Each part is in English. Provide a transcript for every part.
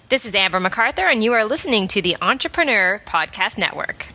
This is Amber MacArthur, and you are listening to the Entrepreneur Podcast Network.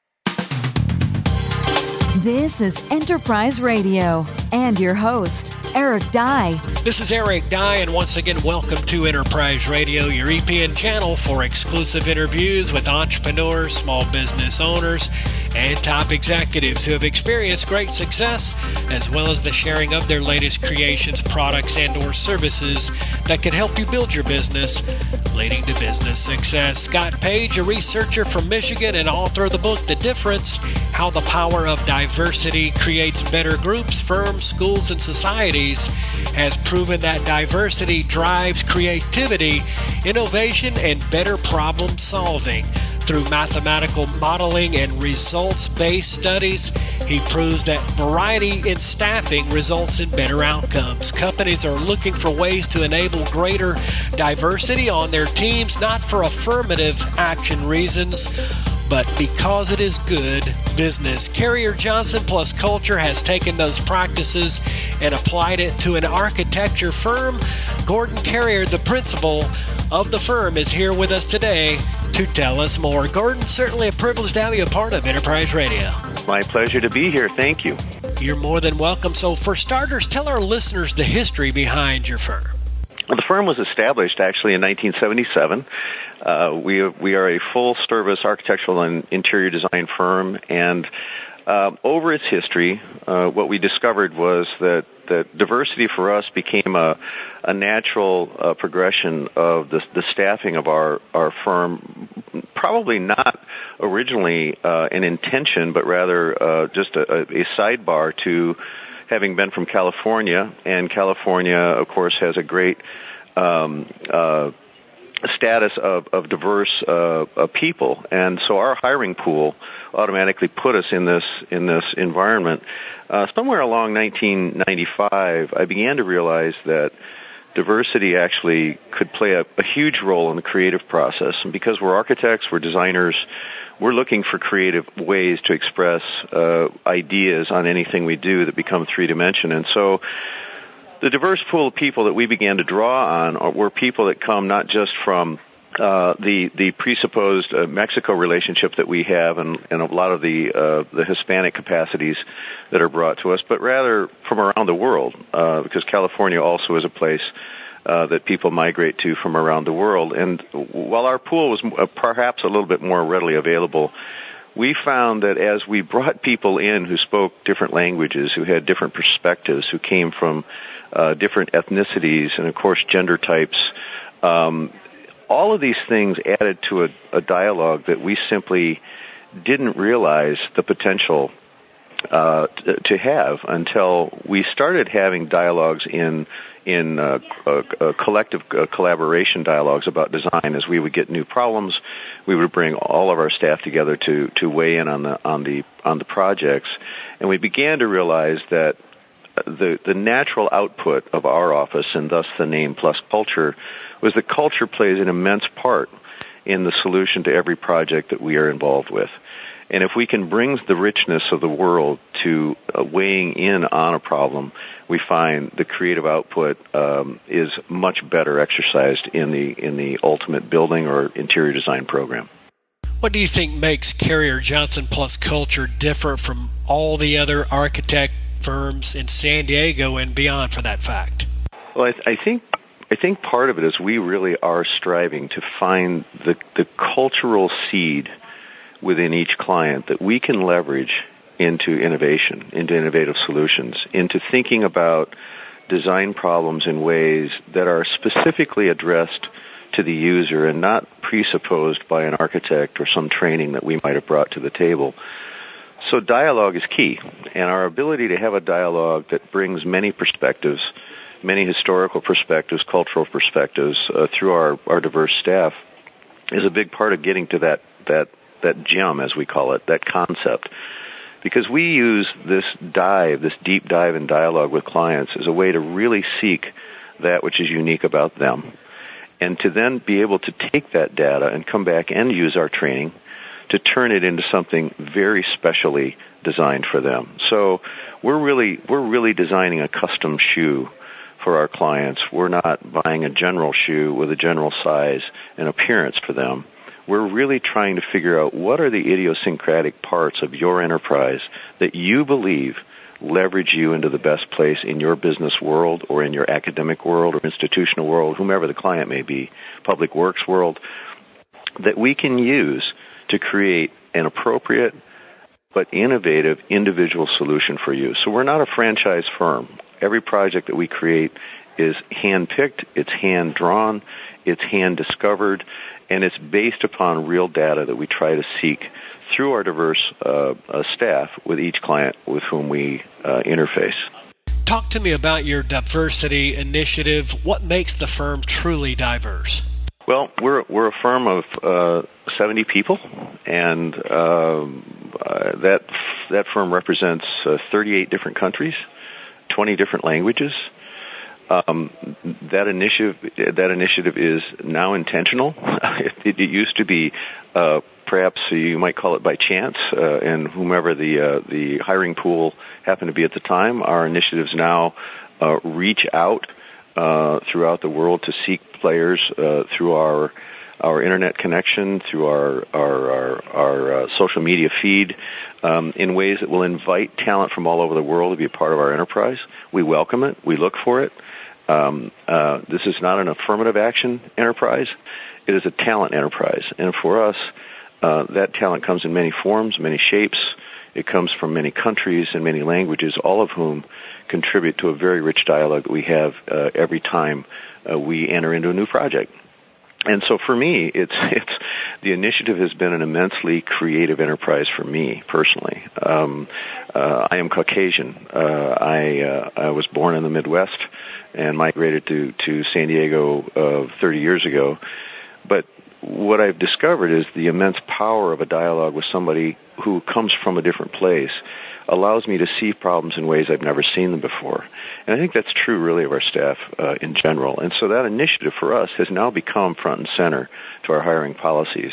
This is Enterprise Radio and your host, Eric Dye. This is Eric Dye, and once again, welcome to Enterprise Radio, your EPN channel for exclusive interviews with entrepreneurs, small business owners, and top executives who have experienced great success, as well as the sharing of their latest creations, products, and or services that can help you build your business, leading to business success. Scott Page, a researcher from Michigan and author of the book, The Difference, How the Power of Diversity Creates Better Groups, Firms, Schools, and Societies, has proven that diversity drives creativity, innovation, and better problem solving. Through mathematical modeling and results-based studies, he proves that variety in staffing results in better outcomes. Companies are looking for ways to enable greater diversity on their teams, not for affirmative action reasons, but because it is good business. Carrier Johnson Plus Culture has taken those practices and applied it to an architecture firm. Gordon Carrier, the principal of the firm, is here with us today to tell us more. Gordon, certainly a privilege to have you a part of Enterprise Radio. My pleasure to be here. Thank you. You're more than welcome. So for starters, tell our listeners the history behind your firm. Well, the firm was established actually in 1977. We are a full-service architectural and interior design firm, and over its history, what we discovered was that diversity for us became a natural progression of the staffing of our firm, probably not originally an intention, but rather just a sidebar to having been from California, and California, of course, has a great status of diverse people, and so our hiring pool automatically put us in this environment. Somewhere along 1995, I began to realize that diversity actually could play a huge role in the creative process, and because we're architects, we're designers, we're looking for creative ways to express ideas on anything we do that become three-dimensional. And so the diverse pool of people that we began to draw on were people that come not just from the presupposed Mexico relationship that we have and a lot of the Hispanic capacities that are brought to us, but rather from around the world, because California also is a place that people migrate to from around the world. And while our pool was perhaps a little bit more readily available, we found that as we brought people in who spoke different languages, who had different perspectives, who came from different ethnicities and, of course, gender types, all of these things added to a dialogue that we simply didn't realize the potential to have until we started having dialogues in collective collaboration dialogues about design. As we would get new problems, we would bring all of our staff together to weigh in on the projects, and we began to realize that the natural output of our office, and thus the name Plus Culture, was that culture plays an immense part in the solution to every project that we are involved with. And if we can bring the richness of the world to weighing in on a problem, we find the creative output is much better exercised in the ultimate building or interior design program. What do you think makes Carrier Johnson Plus Culture different from all the other architect firms in San Diego and beyond, for that fact? Well, I think part of it is we really are striving to find the cultural seed within each client that we can leverage into innovation, into innovative solutions, into thinking about design problems in ways that are specifically addressed to the user and not presupposed by an architect or some training that we might have brought to the table. So dialogue is key, and our ability to have a dialogue that brings many perspectives, many historical perspectives, cultural perspectives through our diverse staff is a big part of getting to that gem, as we call it, that concept. Because we use this deep dive in dialogue with clients as a way to really seek that which is unique about them, and to then be able to take that data and come back and use our training to turn it into something very specially designed for them. So we're really designing a custom shoe for our clients. We're not buying a general shoe with a general size and appearance for them. We're really trying to figure out what are the idiosyncratic parts of your enterprise that you believe leverage you into the best place in your business world or in your academic world or institutional world, whomever the client may be, public works world, that we can use to create an appropriate but innovative individual solution for you. So we're not a franchise firm. Every project that we create is hand-picked, it's hand-drawn, it's hand-discovered, and it's based upon real data that we try to seek through our diverse staff with each client with whom we interface. Talk to me about your diversity initiative. What makes the firm truly diverse? Well, we're a firm of 70 people, and that firm represents 38 different countries, 20 different languages. That initiative is now intentional. It used to be perhaps you might call it by chance, and whomever the hiring pool happened to be at the time. Our initiatives now reach out throughout the world to seek players through our internet connection, through our social media feed, in ways that will invite talent from all over the world to be a part of our enterprise. We welcome it. We look for it. This is not an affirmative action enterprise. It is a talent enterprise. And for us, that talent comes in many forms, many shapes. It comes from many countries and many languages, all of whom contribute to a very rich dialogue that we have every time we enter into a new project. And so for me, it's the initiative has been an immensely creative enterprise for me personally. I am Caucasian. I was born in the Midwest and migrated to San Diego 30 years ago. But what I've discovered is the immense power of a dialogue with somebody who comes from a different place allows me to see problems in ways I've never seen them before. And I think that's true really of our staff in general. And so that initiative for us has now become front and center to our hiring policies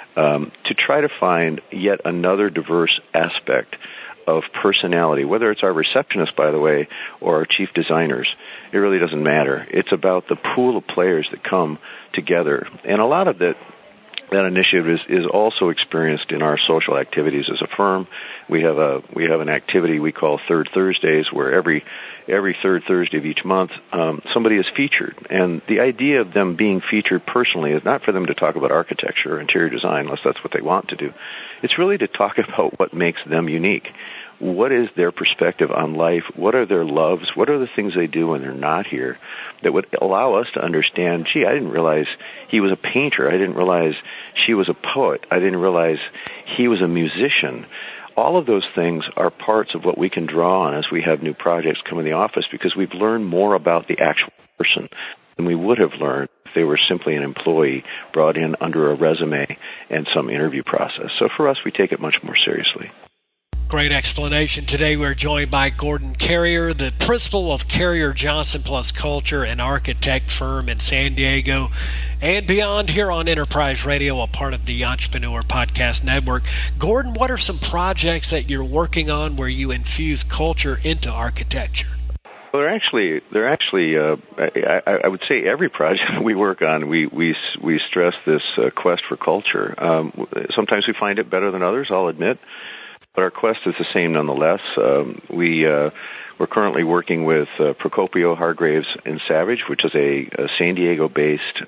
to try to find yet another diverse aspect of personality, whether it's our receptionist, by the way, or our chief designers. It really doesn't matter. It's about the pool of players that come together. And a lot of that initiative is also experienced in our social activities as a firm. We have an activity we call Third Thursdays, where every third Thursday of each month somebody is featured. And the idea of them being featured personally is not for them to talk about architecture or interior design, unless that's what they want to do. It's really to talk about what makes them unique. What is their perspective on life? What are their loves? What are the things they do when they're not here that would allow us to understand, gee, I didn't realize he was a painter. I didn't realize she was a poet. I didn't realize he was a musician. All of those things are parts of what we can draw on as we have new projects come in the office, because we've learned more about the actual person than we would have learned if they were simply an employee brought in under a resume and some interview process. So for us, we take it much more seriously. Great explanation. Today we're joined by Gordon Carrier, the principal of Carrier Johnson Plus Culture, an architect firm in San Diego and beyond, here on Enterprise Radio, a part of the Entrepreneur Podcast Network. Gordon, what are some projects that you're working on where you infuse culture into architecture? Well, they're actually. I would say every project we work on, we stress this quest for culture. Sometimes we find it better than others, I'll admit. But our quest is the same nonetheless. We're currently working with Procopio, Hargraves & Savage, which is a San Diego-based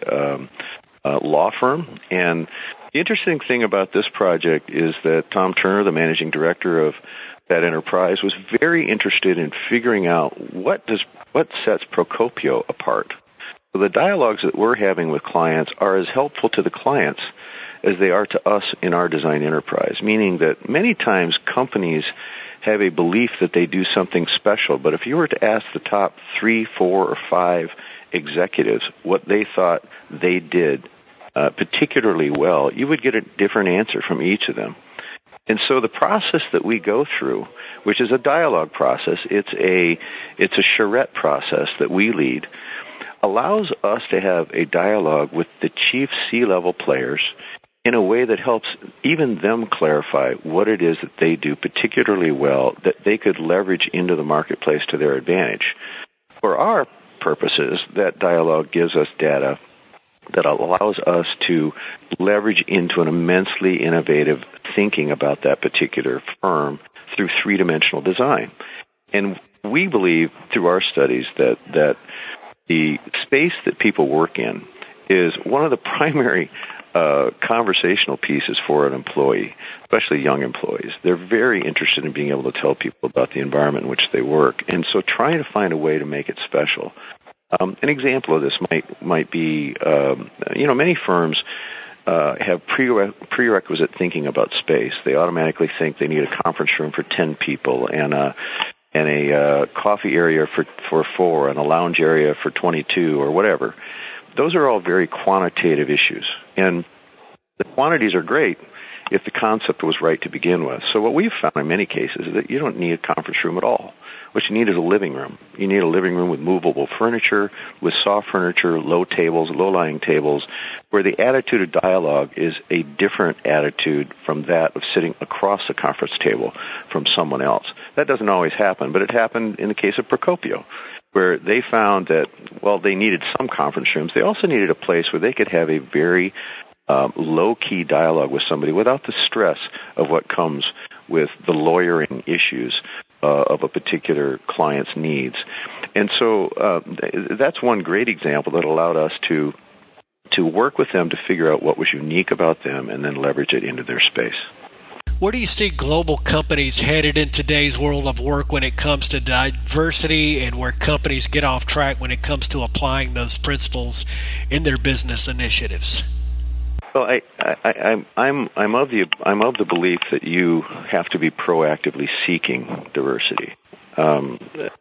law firm. And the interesting thing about this project is that Tom Turner, the managing director of that enterprise, was very interested in figuring out what sets Procopio apart. So the dialogues that we're having with clients are as helpful to the clients as they are to us in our design enterprise, meaning that many times companies have a belief that they do something special, but if you were to ask the top 3, 4, or 5 executives what they thought they did particularly well, you would get a different answer from each of them. And so the process that we go through, which is a dialogue process, it's a charrette process that we lead, allows us to have a dialogue with the chief C-level players in a way that helps even them clarify what it is that they do particularly well that they could leverage into the marketplace to their advantage. For our purposes, that dialogue gives us data that allows us to leverage into an immensely innovative thinking about that particular firm through three-dimensional design. And we believe through our studies that the space that people work in is one of the primary conversational pieces for an employee, especially young employees. They're very interested in being able to tell people about the environment in which they work. And so trying to find a way to make it special. An example of this might be, many firms have prerequisite thinking about space. They automatically think they need a conference room for 10 people and a coffee area for 4 and a lounge area for 22 or whatever. Those are all very quantitative issues. And the quantities are great if the concept was right to begin with. So what we've found in many cases is that you don't need a conference room at all. What you need is a living room. You need a living room with movable furniture, with soft furniture, low tables, low-lying tables, where the attitude of dialogue is a different attitude from that of sitting across the conference table from someone else. That doesn't always happen, but it happened in the case of Procopio, where they found that, they needed some conference rooms. They also needed a place where they could have a very low-key dialogue with somebody without the stress of what comes with the lawyering issues of a particular client's needs. And so that's one great example that allowed us to work with them to figure out what was unique about them and then leverage it into their space. Where do you see global companies headed in today's world of work when it comes to diversity, and where companies get off track when it comes to applying those principles in their business initiatives? Well, I'm of the belief that you have to be proactively seeking diversity. The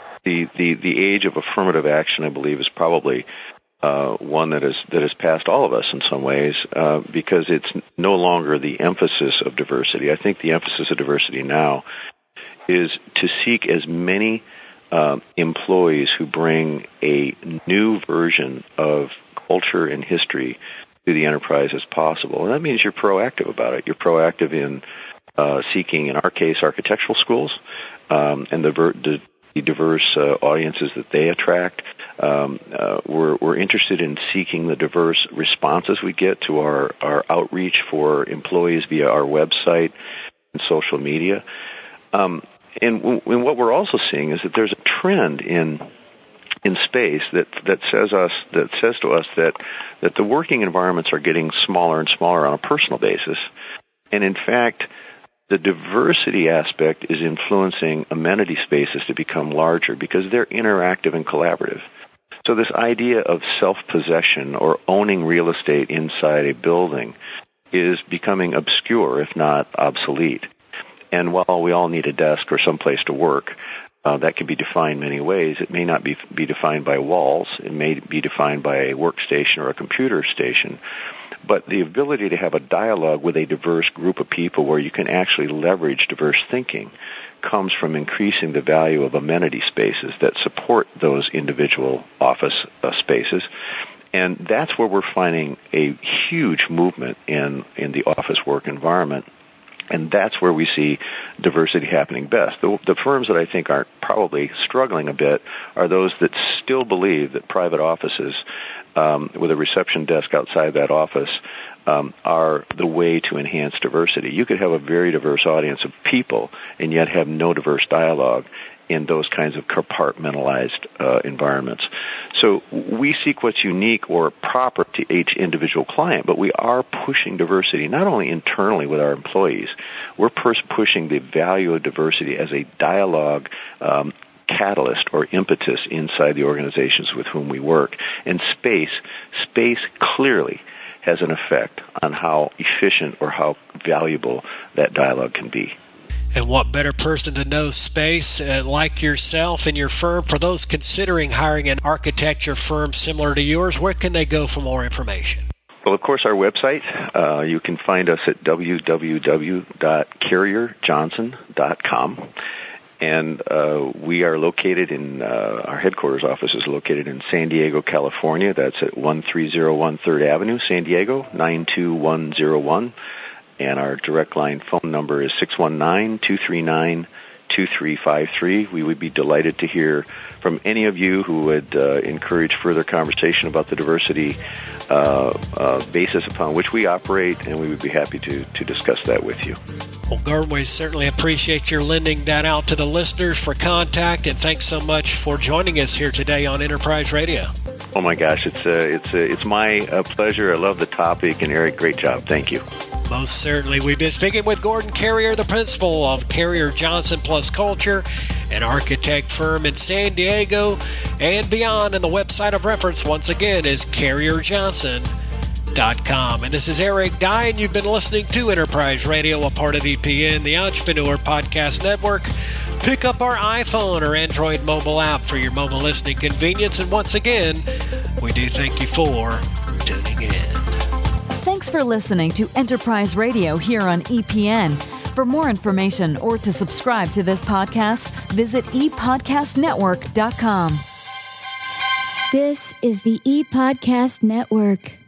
age of affirmative action, I believe, is probably one that has passed all of us in some ways, because it's no longer the emphasis of diversity. I think the emphasis of diversity now is to seek as many employees who bring a new version of culture and history to the enterprise as possible. And that means you're proactive about it. You're proactive in seeking, in our case, architectural schools, and the diverse audiences that they attract. We're interested in seeking the diverse responses we get to our outreach for employees via our website and social media. And what we're also seeing is that there's a trend in space that says to us that the working environments are getting smaller and smaller on a personal basis, and in fact, the diversity aspect is influencing amenity spaces to become larger because they're interactive and collaborative. So this idea of self-possession or owning real estate inside a building is becoming obscure, if not obsolete. And while we all need a desk or someplace to work, that can be defined many ways. It may not be defined by walls. It may be defined by a workstation or a computer station. But the ability to have a dialogue with a diverse group of people where you can actually leverage diverse thinking comes from increasing the value of amenity spaces that support those individual office spaces. And that's where we're finding a huge movement in the office work environment. And that's where we see diversity happening best. The firms that I think are probably struggling a bit are those that still believe that private offices with a reception desk outside that office are the way to enhance diversity. You could have a very diverse audience of people and yet have no diverse dialogue in those kinds of compartmentalized environments. So we seek what's unique or proper to each individual client, but we are pushing diversity not only internally with our employees, we're pushing the value of diversity as a dialogue catalyst or impetus inside the organizations with whom we work. And space clearly has an effect on how efficient or how valuable that dialogue can be. And what better person to know space like yourself and your firm? For those considering hiring an architecture firm similar to yours, where can they go for more information? Well, of course, our website. You can find us at www.carrierjohnson.com. And we are located in, our headquarters office is located in San Diego, California. That's at 1301 3rd Avenue, San Diego, 92101. And our direct line phone number is 619-239-2700. 888-2353. We would be delighted to hear from any of you who would encourage further conversation about the diversity basis upon which we operate, and we would be happy to discuss that with you. Well, Gordon, we certainly appreciate your lending that out to the listeners for contact, and thanks so much for joining us here today on Enterprise Radio. Oh my gosh, it's my pleasure. I love the topic, and Eric, great job. Thank you. Most certainly. We've been speaking with Gordon Carrier, the principal of Carrier Johnson Plus Culture, an architect firm in San Diego and beyond. And the website of reference, once again, is carrierjohnson.com. And this is Eric Dye, and you've been listening to Enterprise Radio, a part of EPN, the Entrepreneur Podcast Network. Pick up our iPhone or Android mobile app for your mobile listening convenience. And once again, we do thank you for tuning in. Thanks for listening to Enterprise Radio here on EPN. For more information or to subscribe to this podcast, visit epodcastnetwork.com. This is the ePodcast Network.